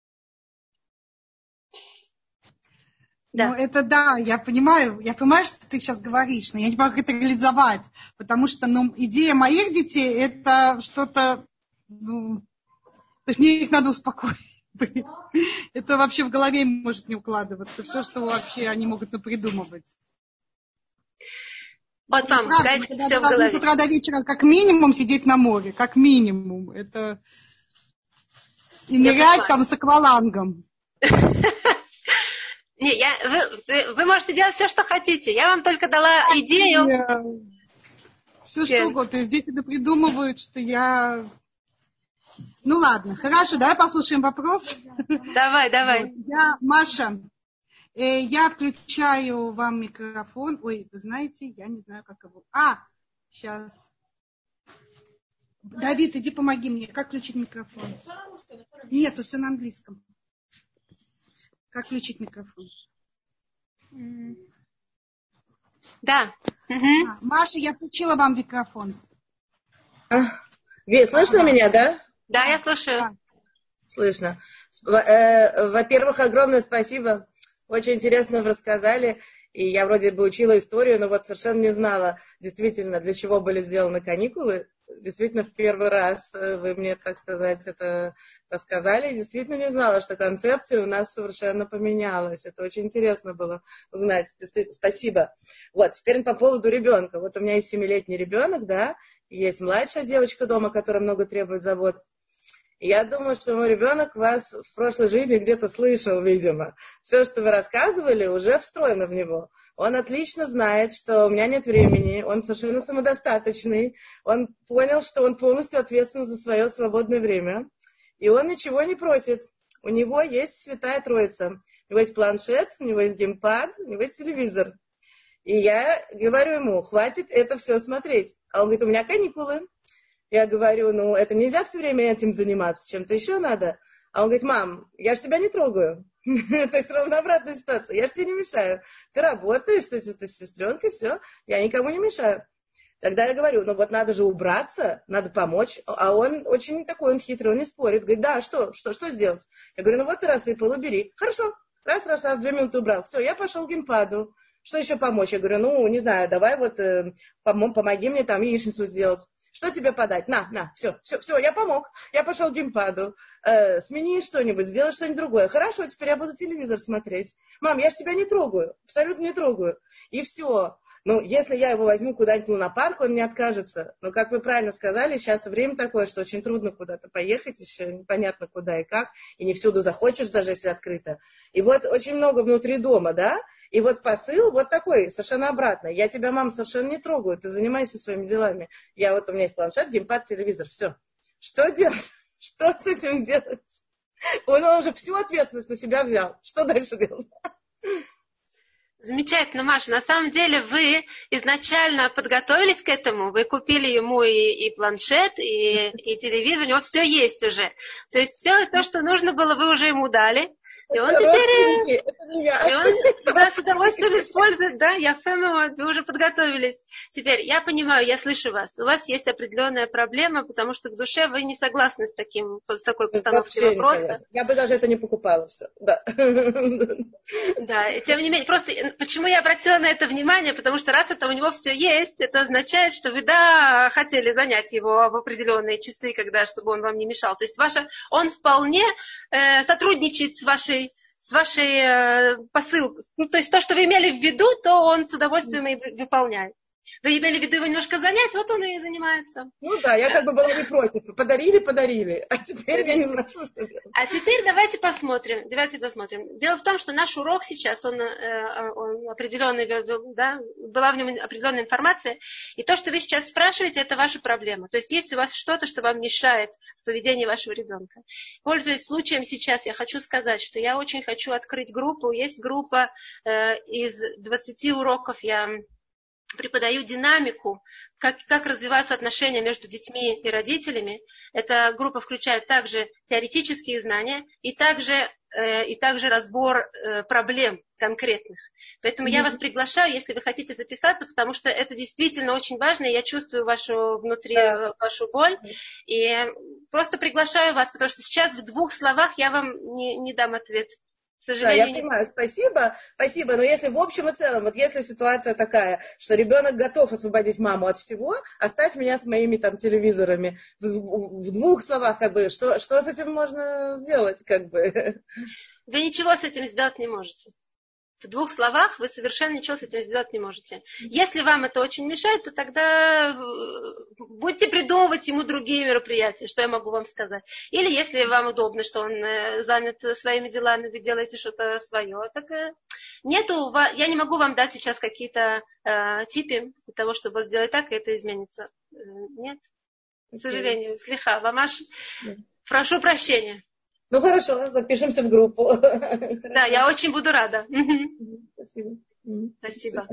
Да. Ну, это да, я понимаю, я понимаю, что ты сейчас говоришь, но я не могу это реализовать, потому что, ну, идея моих детей, это что-то, ну, то есть мне их надо успокоить. Это вообще в голове может не укладываться, все, что вообще они могут напридумывать. Вот вам, правда, мы все в голове. С утра до вечера как минимум сидеть на море, как минимум, это... И нырять там с аквалангом. Не, я, вы, вы можете делать все, что хотите. Я вам только дала идею. Все, что угодно. То есть дети придумывают, что я... Ну ладно, хорошо, давай послушаем вопрос. Давай, давай. Я, Маша, э, я включаю вам микрофон. Ой, вы знаете, я не знаю, как его... А, сейчас... Давид, иди помоги мне. Как включить микрофон? Нет, тут все на английском. Как включить микрофон? Да. Угу. А, Маша, я включила вам микрофон. Ви, слышно ага. меня, да? Да, я слушаю. Да. Слышно. Во-первых, огромное спасибо. Очень интересно вы рассказали. И я вроде бы учила историю, но вот совершенно не знала, действительно, для чего были сделаны каникулы. Действительно, в первый раз вы мне, так сказать, это рассказали. И действительно не знала, что концепция у нас совершенно поменялась. Это очень интересно было узнать. Действительно, спасибо. Вот, теперь по поводу ребенка. Вот у меня есть семилетний ребенок, да, есть младшая девочка дома, которая много требует забот. И я думаю, что мой ребенок вас в прошлой жизни где-то слышал, видимо. Все, что вы рассказывали, уже встроено в него. Он отлично знает, что у меня нет времени, он совершенно самодостаточный, он понял, что он полностью ответственен за свое свободное время, и он ничего не просит. У него есть Святая Троица. У него есть планшет, у него есть геймпад, у него есть телевизор. И я говорю ему, хватит это все смотреть. А он говорит, у меня каникулы. Я говорю, ну, это нельзя все время этим заниматься, чем-то еще надо. А он говорит, мам, я же тебя не трогаю. То есть ровно обратная ситуация. Я же тебе не мешаю. Ты работаешь, ты, ты с сестренкой, все. Я никому не мешаю. Тогда я говорю, ну вот надо же убраться, надо помочь. А он очень такой, он хитрый, он не спорит. Говорит, да, что, что, что сделать? Я говорю, ну вот ты рассыпал, убери. Хорошо. Раз, раз, раз, две минуты убрал. Все, я пошел к геймпаду. Что еще помочь? Я говорю, ну, не знаю, давай вот э, пом- помоги мне там яичницу сделать. Что тебе подать? На, на, все, все, все, я помог. Я пошел к геймпаду. Э, смени что-нибудь, сделай что-нибудь другое. Хорошо, теперь я буду телевизор смотреть. Мам, я же тебя не трогаю, абсолютно не трогаю. И все. Ну, если я его возьму куда-нибудь ну, на парк, он не откажется. Но, как вы правильно сказали, сейчас время такое, что очень трудно куда-то поехать, еще непонятно куда и как, и не всюду захочешь, даже если открыто. И вот очень много внутри дома, да? И вот посыл вот такой, совершенно обратно. Я тебя, мама, совершенно не трогаю, ты занимайся своими делами. Я вот, у меня есть планшет, геймпад, телевизор, все. Что делать? Что с этим делать? Он уже всю ответственность на себя взял. Что дальше делать? Замечательно, Маша. На самом деле вы изначально подготовились к этому. Вы купили ему и, и планшет, и, и телевизор. У него все есть уже. То есть все то, что нужно было, вы уже ему дали. И он теперь... И он тебя с удовольствием использует, да? Я фэмила, вы уже подготовились. Теперь, я понимаю, я слышу вас. У вас есть определенная проблема, потому что в душе вы не согласны с, таким, с такой постановкой вопроса. Я бы даже это не покупала все. Да. Да, и тем не менее, просто почему я обратила на это внимание, потому что раз это у него все есть, это означает, что вы, да, хотели занять его в определенные часы, когда, чтобы он вам не мешал. То есть ваша, он вполне э, сотрудничает с вашей с вашей э, посылкой. Ну, то есть то, что вы имели в виду, то он с удовольствием и выполняет. Вы имели в виду его немножко занять, вот он и занимается. Ну да, я как бы была не против. Подарили, подарили. А теперь я не знаю, что делать. А теперь давайте посмотрим. Давайте посмотрим. Дело в том, что наш урок сейчас, он, он определенный, да, была в нем определенная информация. И то, что вы сейчас спрашиваете, это ваша проблема. То есть есть у вас что-то, что вам мешает в поведении вашего ребенка. Пользуясь случаем сейчас, я хочу сказать, что я очень хочу открыть группу. Есть группа э, из двадцати уроков. Я преподаю динамику, как, как развиваются отношения между детьми и родителями. Эта группа включает также теоретические знания и также, э, и также разбор э, проблем конкретных. Поэтому mm-hmm. я вас приглашаю, если вы хотите записаться, потому что это действительно очень важно, и я чувствую вашу внутри yeah. вашу боль. Mm-hmm. И просто приглашаю вас, потому что сейчас в двух словах я вам не, не дам ответ. К сожалению, да, я понимаю, спасибо, спасибо, но если в общем и целом, вот если ситуация такая, что ребенок готов освободить маму от всего, оставь меня с моими там телевизорами. В, в, в двух словах, как бы, что, что с этим можно сделать, как бы? Вы ничего с этим сделать не можете. В двух словах вы совершенно ничего с этим сделать не можете. Если вам это очень мешает, то тогда будете придумывать ему другие мероприятия, что я могу вам сказать. Или если вам удобно, что он занят своими делами, вы делаете что-то свое, так нету, я не могу вам дать сейчас какие-то э, типы для того, чтобы сделать так, и это изменится. Нет, к сожалению, слиха, Мамаш, прошу прощения. Ну хорошо, запишемся в группу. Да, я очень буду рада. Спасибо. Спасибо.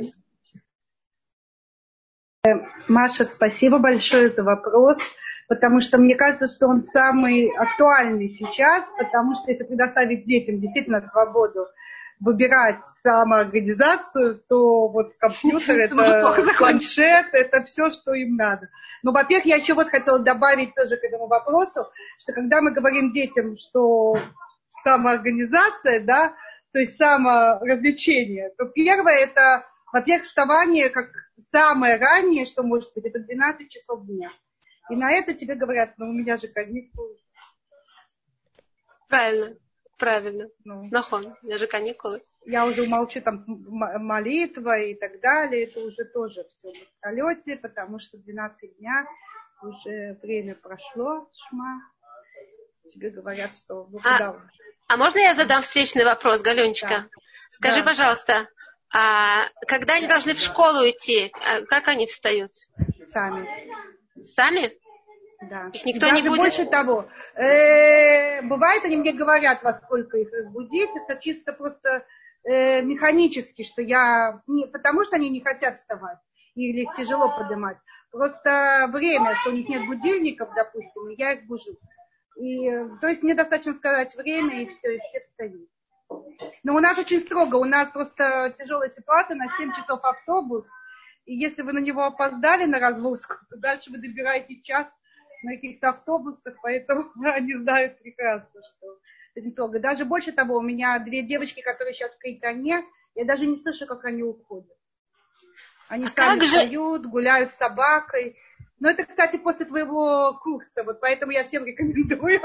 Маша, спасибо большое за вопрос, потому что мне кажется, что он самый актуальный сейчас, потому что если предоставить детям действительно свободу выбирать самоорганизацию, то вот компьютер, это планшет, это все, что им надо. Но, во-первых, я еще вот хотела добавить тоже к этому вопросу, что когда мы говорим детям, что самоорганизация, да, то есть саморазвлечение, то первое это, во-первых, вставание как самое раннее, что может быть, это двенадцать часов дня. И на это тебе говорят, ну у меня же каникулы. Правильно. Правильно. Ну, нахон, у меня же каникулы. Я уже умолчу, там молитва и так далее, это уже тоже все в пролете, потому что двенадцать дня уже время прошло, шма. Тебе говорят, что ну, а, куда уже. А можно я задам встречный вопрос, Галенечка? Да. Скажи, да. пожалуйста, а когда они должны в школу идти, как они встают? Сами. Сами? Да. Их никто Даже не будет... больше того. Э, бывает, они мне говорят, во сколько их разбудить. Это чисто просто э, механически, что я... Не, потому что они не хотят вставать. Или их тяжело поднимать. Просто время, что у них нет будильников, допустим, и я их бужу. И, то есть мне достаточно сказать время, и все, и все встают. Но у нас очень строго. У нас просто тяжелая ситуация. На семь часов автобус. И если вы на него опоздали на развозку, то дальше вы добираете час на каких-то автобусах, поэтому они знают прекрасно, что это строго. Даже больше того, у меня две девочки, которые сейчас в Кайтане, я даже не слышу, как они уходят. Они а сами встают, же... гуляют с собакой. Но это, кстати, после твоего курса, вот поэтому я всем рекомендую.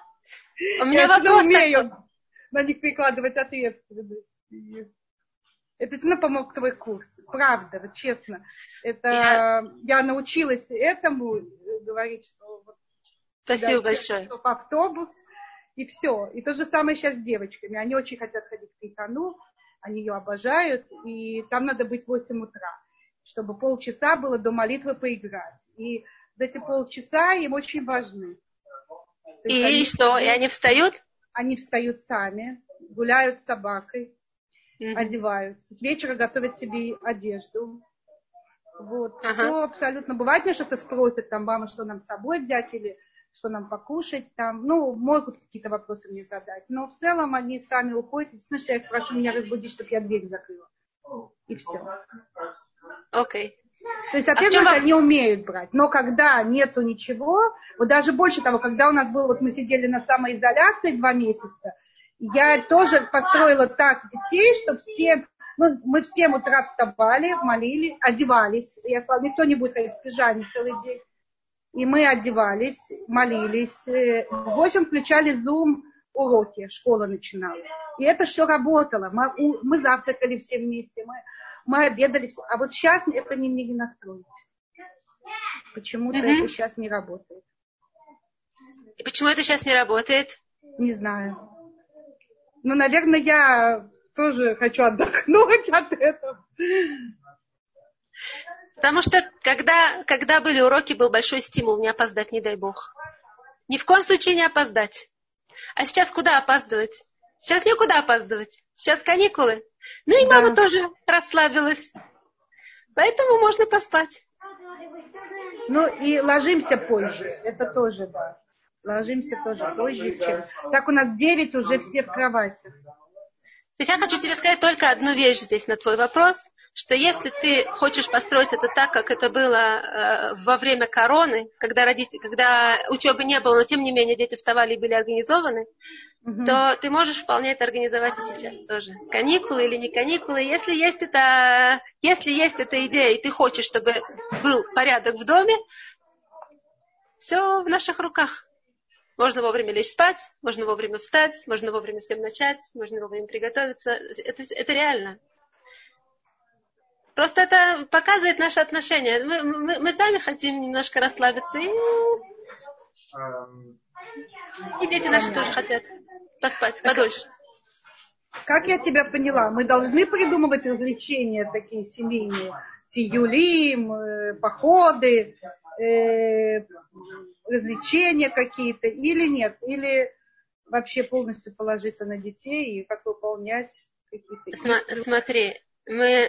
У меня вопрос умею на них прикладывать ответственность. Это действительно помог твой курс. Правда, вот честно. Это я, я научилась этому говорить, что вот, спасибо да, большое. Что автобус, и все. И то же самое сейчас с девочками. Они очень хотят ходить в Кейтану, они ее обожают, и там надо быть в восемь утра, чтобы полчаса было до молитвы поиграть. И вот эти полчаса им очень важны. И они, что? И они встают? Они встают сами, гуляют с собакой. Mm-hmm. Одеваются. С вечера готовят себе одежду. Вот. Uh-huh. Все абсолютно. Бывает, мне что-то спросят, там, мама, что нам с собой взять или что нам покушать. Там. Ну, могут какие-то вопросы мне задать. Но в целом они сами уходят. Единственное, что я их прошу меня разбудить, чтобы я дверь закрыла. И все. Окей. Okay. То есть, соответственно, а они вас... умеют брать. Но когда нету ничего, вот даже больше того, когда у нас было, вот мы сидели на самоизоляции два месяца, я тоже построила так детей, чтобы все, ну, мы в семь утра вставали, молили, одевались. Я сказала, никто не будет ходить в пижаме целый день. И мы одевались, молились. В восемь включали Zoom уроки, школа начиналась. И это все работало. Мы, мы завтракали все вместе, мы, мы обедали все. А вот сейчас это не, мне не настроить. Почему-то mm-hmm. это сейчас не работает. И почему это сейчас не работает? Не знаю. Ну, наверное, я тоже хочу отдохнуть от этого. Потому что, когда, когда были уроки, был большой стимул не опоздать, не дай бог. Ни в коем случае не опоздать. А сейчас куда опаздывать? Сейчас некуда опаздывать. Сейчас каникулы. Ну и да. Мама тоже расслабилась. Поэтому можно поспать. Ну и ложимся позже. Это тоже, да. Ложимся тоже позже, чем... Так у нас девять уже все в кровати. То есть я хочу тебе сказать только одну вещь здесь на твой вопрос, что если ты хочешь построить это так, как это было э, во время короны, когда, родители, когда учебы не было, но тем не менее дети вставали и были организованы, угу. то ты можешь вполне это организовать и сейчас тоже. Каникулы или не каникулы, если есть, это, если есть эта идея, и ты хочешь, чтобы был порядок в доме, все в наших руках. Можно вовремя лечь спать, можно вовремя встать, можно вовремя всем начать, можно вовремя приготовиться. Это, это реально. Просто это показывает наши отношения. Мы, мы, мы сами хотим немножко расслабиться. И, и дети наши тоже хотят поспать подольше. Как я тебя поняла, мы должны придумывать развлечения такие семейные. Тиюлим, походы, э, развлечения какие-то или нет? Или вообще полностью положиться на детей и как выполнять какие-то... Сма- смотри, мы,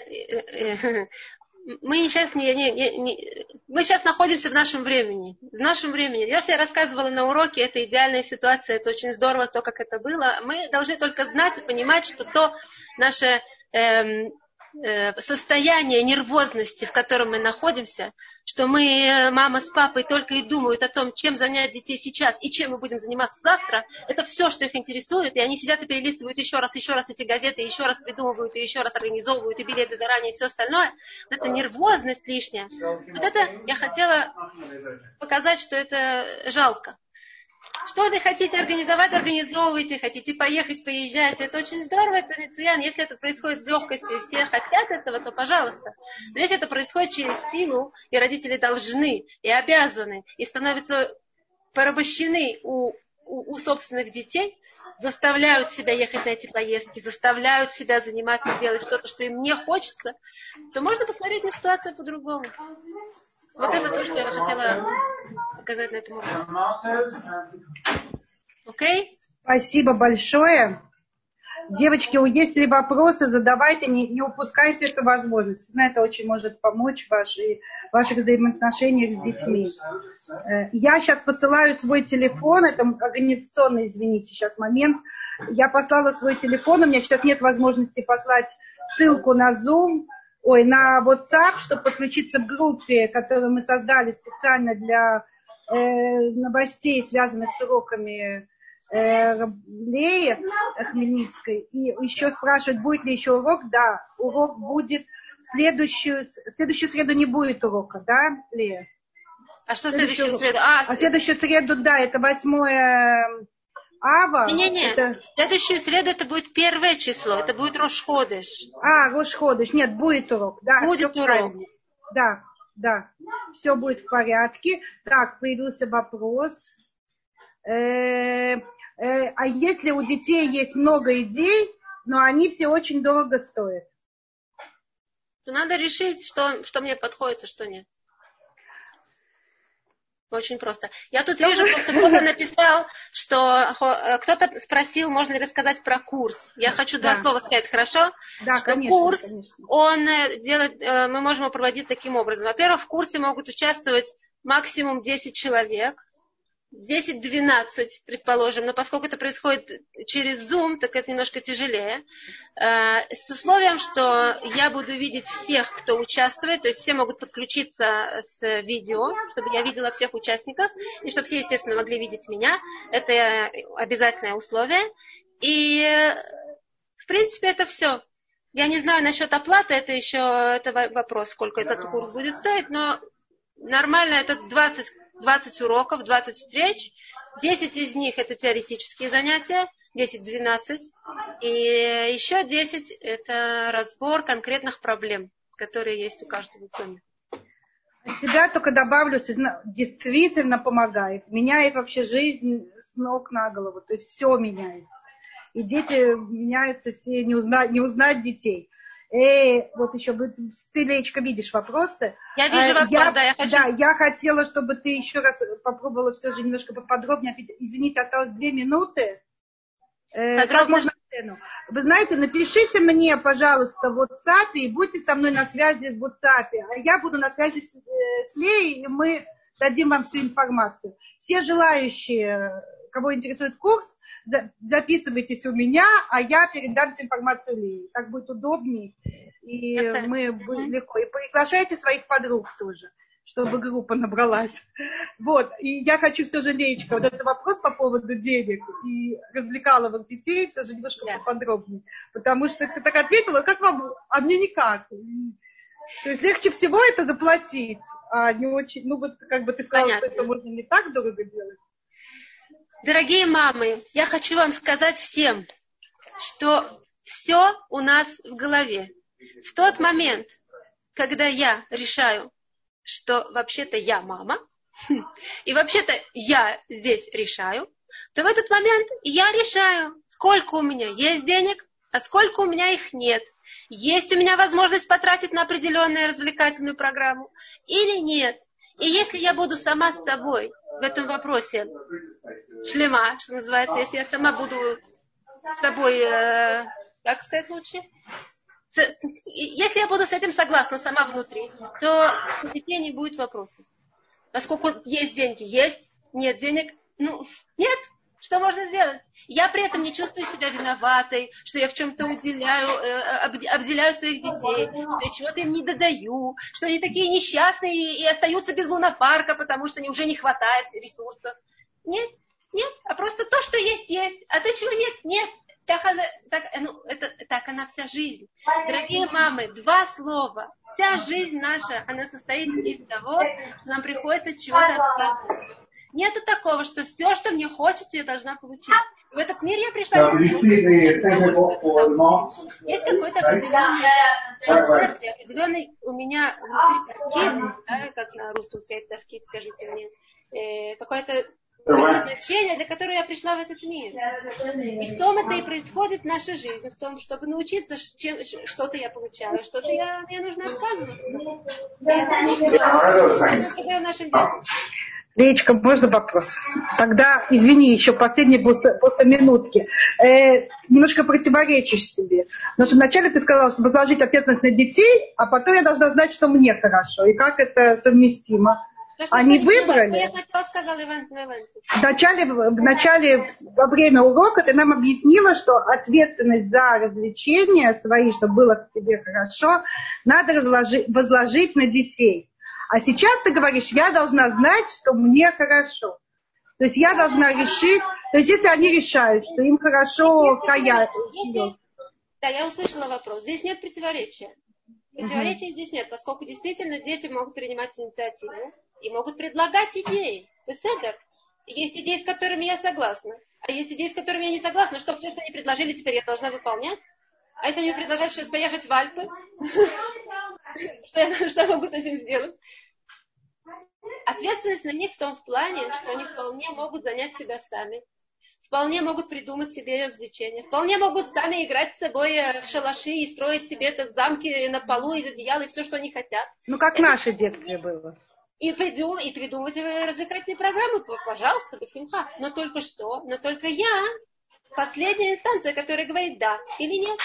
мы сейчас не, не, не, не, мы сейчас находимся в нашем времени. В нашем времени. Если я рассказывала на уроке, это идеальная ситуация, это очень здорово, то, как это было. Мы должны только знать и понимать, что то наше эм, э, состояние нервозности, в котором мы находимся, что мы, мама с папой, только и думают о том, чем занять детей сейчас и чем мы будем заниматься завтра, это все, что их интересует, и они сидят и перелистывают еще раз, еще раз эти газеты, еще раз придумывают, и еще раз организовывают, и билеты заранее, и все остальное. Вот эта нервозность лишняя. Вот это я хотела показать, что это жалко. Что вы хотите организовать, организовывайте, хотите поехать, поезжайте. Это очень здорово, это мицуян. Если это происходит с легкостью, и все хотят этого, то пожалуйста. Но если это происходит через силу, и родители должны, и обязаны, и становятся порабощены у, у, у собственных детей, заставляют себя ехать на эти поездки, заставляют себя заниматься, делать что-то, что им не хочется, то можно посмотреть на ситуацию по-другому. Вот это то, что я хотела показать на этом уроке. Окей? Спасибо большое. Девочки, есть ли вопросы, задавайте, не, не упускайте эту возможность. Это очень может помочь в вашей, ваших взаимоотношениях с детьми. Я сейчас посылаю свой телефон, это организационный, извините, сейчас момент. Я послала свой телефон, у меня сейчас нет возможности послать ссылку на Zoom, ой, на WhatsApp, чтобы подключиться к группе, которую мы создали специально для э, новостей, связанных с уроками э, Леи Хмельницкой. И еще спрашивают, будет ли еще урок? Да, урок будет в следующую, в следующую среду не будет урока, да, Лея? А что в следующую среду? А, а в следующую среду, да, это восьмое Ава. Не-не-не, это... в следующую среду это будет первое число, это будет Рош Ходеш. А, Рош Ходеш, нет, будет урок. Да, будет все урок. Правильно. Да, да, все будет в порядке. Так, появился вопрос. Э, э, а если у детей есть много идей, но они все очень дорого стоят? То надо решить, что, что мне подходит, а что нет. Очень просто. Я тут вижу, просто кто-то написал, что кто-то спросил, можно ли рассказать про курс. Я хочу два да. слова сказать, хорошо? Да, что конечно, курс, конечно. он делает, мы можем его проводить таким образом. Во-первых, в курсе могут участвовать максимум десять человек. десять-двенадцать, предположим, но поскольку это происходит через Zoom, так это немножко тяжелее. С условием, что я буду видеть всех, кто участвует, то есть все могут подключиться с видео, чтобы я видела всех участников, и чтобы все, естественно, могли видеть меня. Это обязательное условие. И, в принципе, это все. Я не знаю насчет оплаты, это еще это вопрос, сколько этот курс будет стоить, но нормально это двадцать двадцать уроков, двадцать встреч, десять из них это теоретические занятия, десять-двенадцать, и еще десять это разбор конкретных проблем, которые есть у каждого в доме. От себя только добавлю, действительно помогает, меняет вообще жизнь с ног на голову, то есть все меняется. И дети меняются все, не узнать, не узнать детей. Эй, вот еще, ты, Леечка, видишь вопросы? Я вижу вопрос, я, да, я хочу... Да, я хотела, чтобы ты еще раз попробовала все же немножко поподробнее. Извините, осталось две минуты. Э, как можно сцену? Вы знаете, напишите мне, пожалуйста, в WhatsApp, и будьте со мной на связи в WhatsApp. А я буду на связи с, с Леей, и мы дадим вам всю информацию. Все желающие, кого интересует курс, записывайтесь у меня, а я передам всю информацию Лее. Так будет удобнее, и мы будем легко. И приглашайте своих подруг тоже, чтобы группа набралась. Вот, и я хочу все же, Леечка, вот этот вопрос по поводу денег и развлекаловых детей все же немножко yeah. поподробнее. Потому что ты так ответила, как вам, а мне никак. То есть легче всего это заплатить, а не очень, ну вот как бы ты сказала, Понятно. Что это можно не так дорого делать. Дорогие мамы, я хочу вам сказать всем, что все у нас в голове. В тот момент, когда я решаю, что вообще-то я мама, и вообще-то я здесь решаю, то в этот момент я решаю, сколько у меня есть денег, а сколько у меня их нет. Есть у меня возможность потратить на определенную развлекательную программу или нет. И если я буду сама с собой в этом вопросе шлема, что называется, если я сама буду с собой, э, как сказать лучше, с, если я буду с этим согласна сама внутри, то у детей не будет вопросов. Поскольку есть деньги, есть, нет денег, ну, нет. Что можно сделать? Я при этом не чувствую себя виноватой, что я в чем-то уделяю, обделяю своих детей, что я чего-то им не додаю, что они такие несчастные и, и остаются без лунопарка, потому что уже не хватает ресурсов. Нет, нет, а просто то, что есть, есть. А то, чего нет, нет. Так она, так, ну, это, так она вся жизнь. Дорогие мамы, два слова. Вся жизнь наша, она состоит из того, что нам приходится чего-то отказывать. Нету такого, что все, что мне хочется, я должна получить. В этот мир я пришла. Есть какой-то определенный, определенный у меня внутри тавкид, да, как на русском сказать тавкид, скажите мне, э, какое-то значение, для которого я пришла в этот мир. И в том это и происходит наша жизнь, в том, чтобы научиться, чем, что-то я получаю, что-то я, мне нужно отказываться. И это то, что мы продаем нашим детям. Леечка, можно вопрос? Тогда, извини, еще последние просто минутки. Э, немножко противоречишь себе. Потому что вначале ты сказала, что возложить ответственность на детей, а потом я должна знать, что мне хорошо. И как это совместимо? То, что Они что выбрали. Я хотела, сказала Иван, Иван. В начале, в начале, во время урока ты нам объяснила, что ответственность за развлечения свои, чтобы было тебе хорошо, надо возложить, возложить на детей. А сейчас ты говоришь, я должна знать, что мне хорошо. То есть я должна решить, то есть если они решают, что им хорошо каять. Да, я услышала вопрос. Здесь нет противоречия. Противоречия uh-huh. здесь нет, поскольку действительно дети могут принимать инициативу и могут предлагать идеи. Беседер. Есть идеи, с которыми я согласна. А есть идеи, с которыми я не согласна, что все, что они предложили, теперь я должна выполнять. А если они мне предложат сейчас поехать в Альпы, что я могу с этим сделать? Ответственность на них в том плане, что они вполне могут занять себя сами. Вполне могут придумать себе развлечения. Вполне могут сами играть с собой в шалаши и строить себе это замки на полу из одеяла и все, что они хотят. Ну, как в наше детстве было. И, придум, и придумать развлекательные программы, пожалуйста, басимха. Но только что, но только я, последняя инстанция, которая говорит да или нет.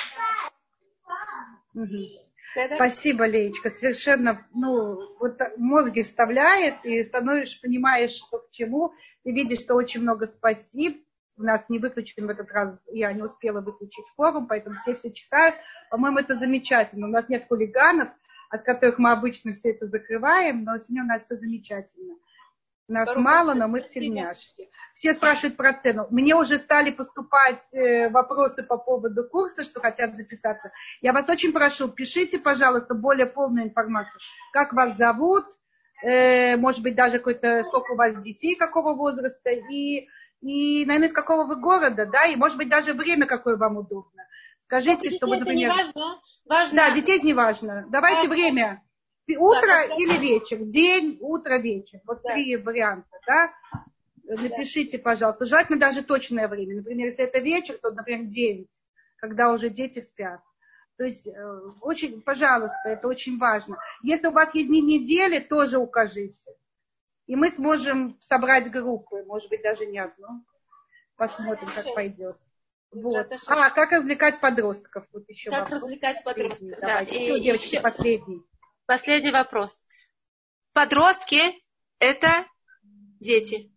Угу. Да-да. Спасибо, Леечка. Совершенно, ну, вот мозги вставляет, и становишься, понимаешь, что к чему. Ты видишь, что очень много спасибо. У нас не выключен в этот раз, я не успела выключить форум, поэтому все все читают. По-моему, это замечательно. У нас нет хулиганов, от которых мы обычно все это закрываем, но сегодня у нас все замечательно. Нас Здорово, мало, но мы тельняшки. Все спрашивают про цену. Мне уже стали поступать вопросы по поводу курса, что хотят записаться. Я вас очень прошу, пишите, пожалуйста, более полную информацию. Как вас зовут, может быть, даже какой-то, сколько у вас детей, какого возраста, и, и, наверное, из какого вы города, да, и, может быть, даже время, какое вам удобно. Скажите, детей чтобы, например... Это не важно. важно. Да, детей не важно. Давайте важно. Время. Утро да, или вечер? День, утро, вечер. Вот да. Три варианта, да? Напишите, да. Пожалуйста. Желательно даже точное время. Например, если это вечер, то, например, девять, когда уже дети спят. То есть, очень, пожалуйста, это очень важно. Если у вас есть дни недели, тоже укажите. И мы сможем собрать группы, может быть, даже не одну. Посмотрим, как пойдет. Вот. А, как развлекать подростков? Вот еще как вопрос. развлекать подростков, да. И все, девочки, еще... последний. Последний вопрос. Подростки – это дети.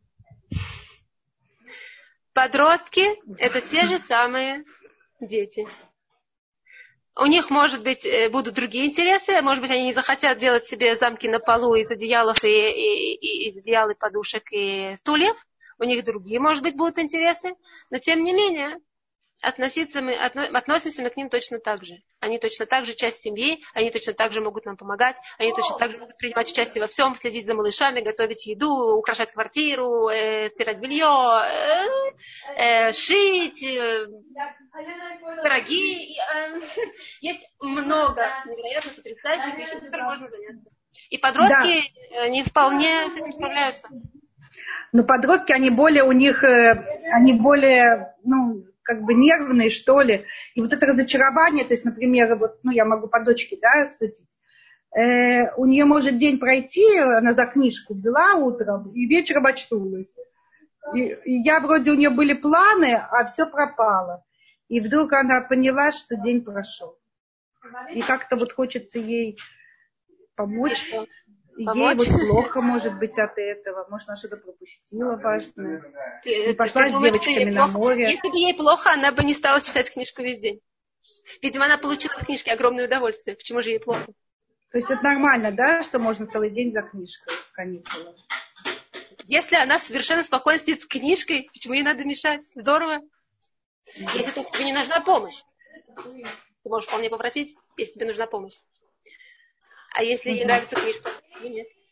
Подростки – это те же самые дети. У них, может быть, будут другие интересы. Может быть, они не захотят делать себе замки на полу из одеялов и, и, и из одеял, и подушек, и стульев. У них другие, может быть, будут интересы. Но, тем не менее, относиться мы, отно, относимся мы к ним точно так же. Они точно так же часть семьи, они точно так же могут нам помогать, они точно так же могут принимать участие во всем, следить за малышами, готовить еду, украшать квартиру, э, стирать белье, э, э, шить, э, пироги. Э, есть много невероятно потрясающих вещей, которыми можно заняться. И подростки, да. Они вполне с этим справляются. Но подростки, они более у них, они более, ну, как бы нервные, что ли. И вот это разочарование, то есть, например, вот, ну, я могу по дочке, да, судить. Э, у нее может день пройти, она за книжку взяла утром, и вечером очнулась. И, и я вроде, у нее были планы, а все пропало. И вдруг она поняла, что день прошел. И как-то вот хочется ей помочь. Ей вот плохо, может быть, от этого. Может, она что-то пропустила важное. Ты, не пошла ты с думаешь, девочками на плохо? море. Если бы ей плохо, она бы не стала читать книжку весь день. Видимо, она получила от книжки огромное удовольствие. Почему же ей плохо? То есть это нормально, да, что можно целый день за книжкой в каникулы? Если она совершенно спокойно сидит с книжкой, почему ей надо мешать? Здорово. Если только тебе не нужна помощь. Ты можешь вполне попросить, если тебе нужна помощь. А если ей нравится книжка, то нет.